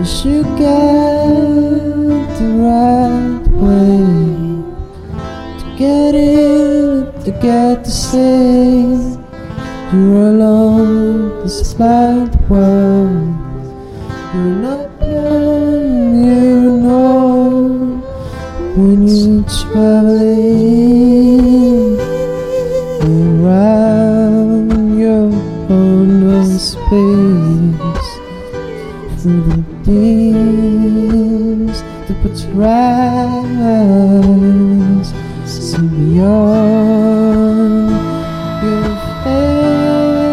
should get the right way to get in, to get the same. You're alone, this blind world. You're not alone, you know. When you're traveling around your own space, through the beams that put your eyes, see beyond your face.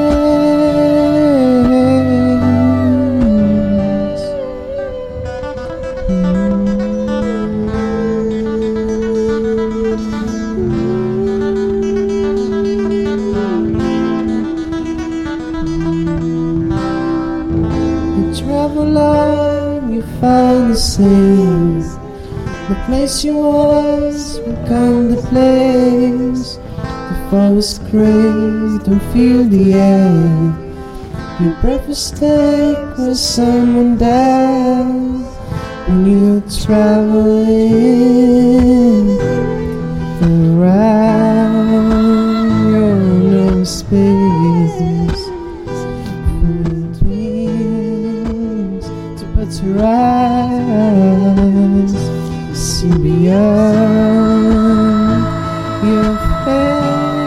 You travel on, you find the same. The place you was become the place. The forest gray, don't feel the air. Your breakfast steak with someone down. When you're traveling around your own space, through the dreams to put your eyes, see beyond your face.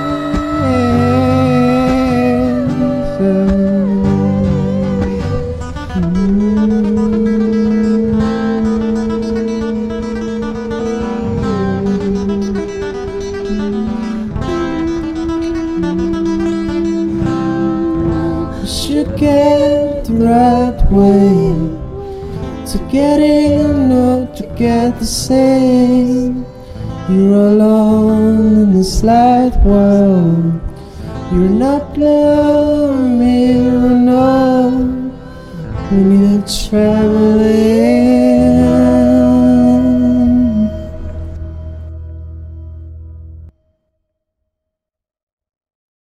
You should get the right way to get in or to get the same. You're alone in this light world. You're not alone, you're alone when you're traveling